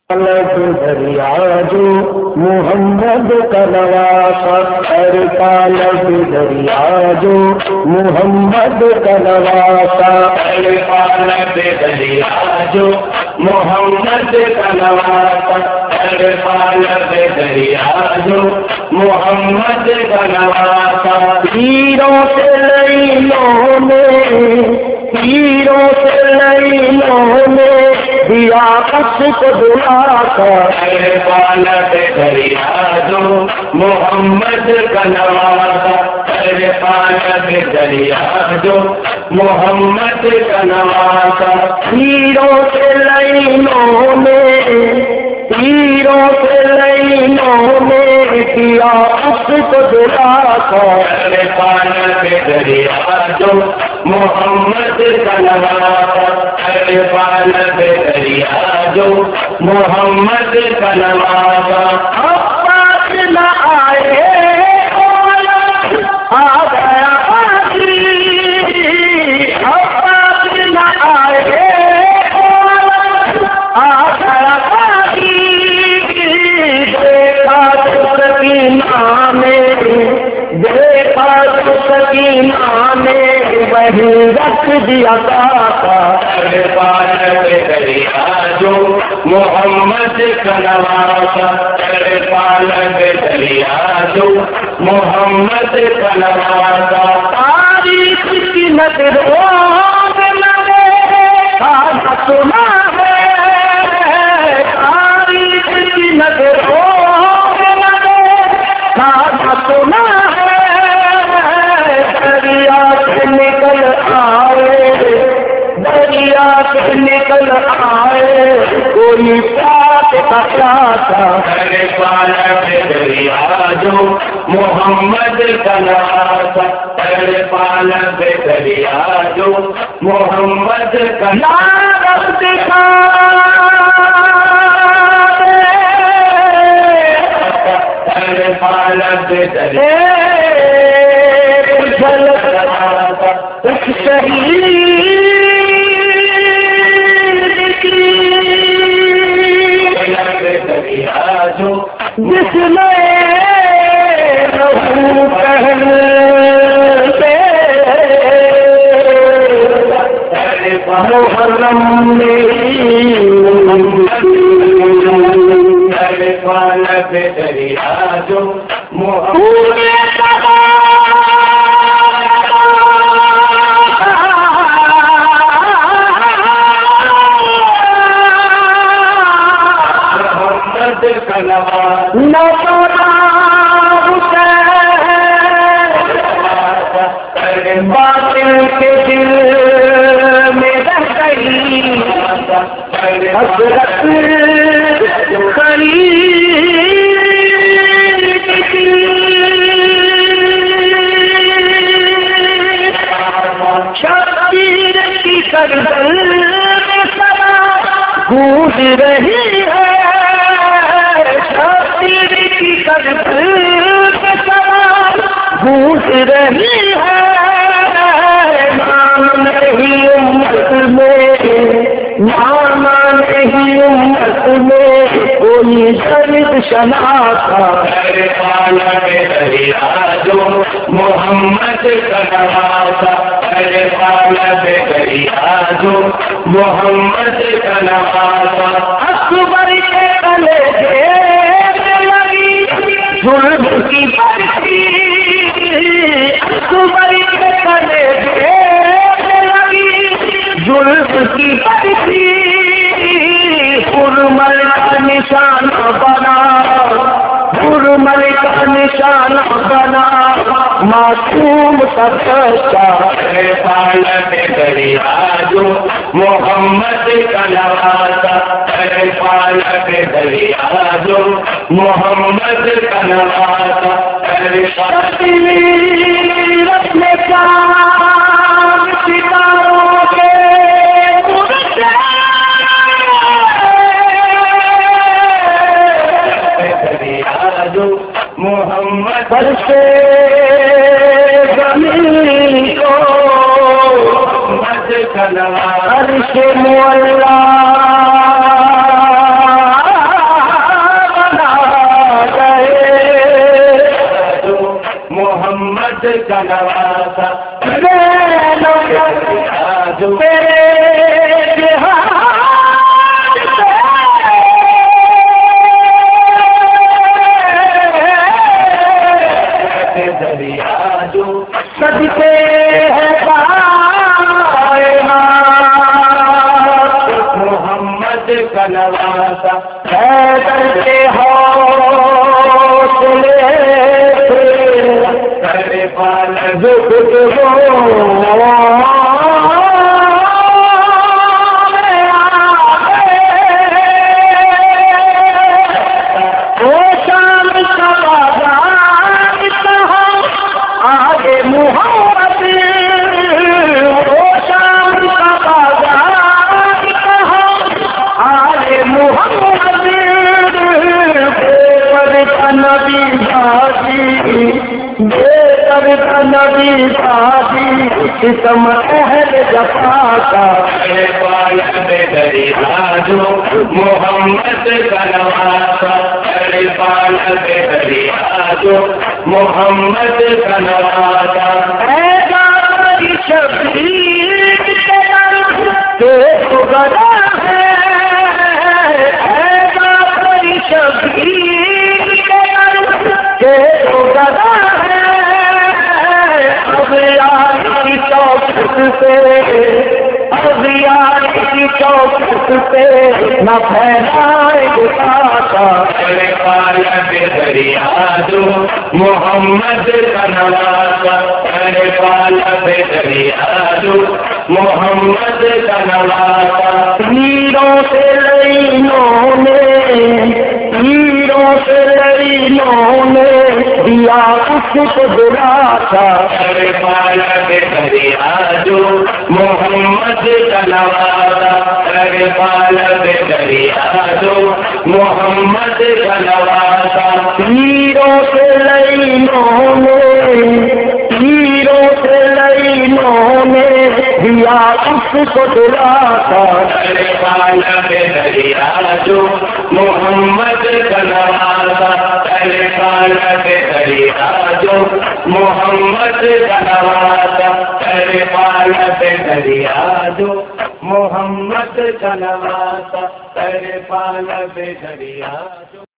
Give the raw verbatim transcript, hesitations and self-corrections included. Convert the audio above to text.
دریا جو محمد کا نواسا، ہر طالب دریا جو محمد کا نواسا، ہر طالب دریا جو محمد کا نواسا، ہر طالب دریا جو محمد کا نواسا، ہیروں سے لئیوں میں، ہیروں سے لئیوں میں دیا کس کو دلا کر، ہر طالب دریا جو محمد کا نواسا، ہر طالب دریا جو محمد کا نواسا، ہیروں سے لئیوں میں، ہیروں سے لئیوں میں دیا اس کو دلا کر، ہر طالب دریا جو محمد کا نواسا، ہر طالب دریا جو محمد کا نواسا، عباس نہ آئے آ گیا آخری، عباس نہ آئے آ گیا آخری، دیکھا تو سکینہ میں، دیکھا تو سکینہ میں وہی رکھ دیا تھا، ہر طالب دریا جو محمد کا نواسا، ہر طالب دریا جو محمد کا نواسا، تاریخ کی نظروں میں کھانا سنا ہے، تاریخ کی نظروں میں کھانا سنا ہے، دریا سے نکل آئے، دریا سے نکل آئے کوئی پاک کا چاہتا، ہر طالب دریا جو محمد کا نواسا، ہر طالب دریا جو محمد کا نواسا، دکھا ہر طالب دریا ایک شہید دریا جو جس میں رہو پہلے محرم میں، ہر طالب دریا جو محمد کا نواسا، نہ باطل کے دل میں رہ گئی حسرت خرید کی، شبیر کی گردن میں سرا گونج رہی ہے، شبیر کی گردن میں سرا گونج رہی ہے، نام نہیں امت میں، نام نہیں امت میں کوئی شرط شناسا، ہر طالب دریا جو محمد کا نواسا، ہر طالب دریا جو محمد کا نواسا، اکبر کے گلے میں لگی ظلم کی برسی، اکبر کے گلے میں لگی ظلم کی برسی، حرمل کا نشان بنا، حرمل کا نشان بنا معصوم سب کا، ہر طالب دریا جو محمد کا نواسا، ہر طالب دریا جو محمد کا نواسا، ہر رکھنے کا ستاروں کے جو محمد پر سے زمین کو محمد کا نواسا، عرش مولا محمد کا نواسا جو میرے دریا جو صدقے ہے محمد کا نواسا حیدر کے حوصلے کرے پال نبی نبی شادی ستم اہل جفا کا پالک دریا جو محمد کا نواسا پالک دریا جو محمد کا نواسا شبیر کے گدا ہے شبیر کے گدا ہے ابیاری چوکٹ پہ ابیاری چوکٹ پہ نہ پھیلائے گاتا پالک دریا جو محمد کا نواسا پالک دریا جو محمد کا نواسا پیروں سے لینوں نے پیروں سے لینوں نے دیا اس کو دلاتا پالک دریا جو محمد کا نواسا پالک دریا جو محمد کا نواسا پیروں سے لینوں نے پیروں سے لینوں نے دیا اس کو دلاتا پالک دریا جو محمد کا نواسا پالک دریا جو محمد کا نواسا پالک دریا جو محمد کا نواسا پالک دریا جو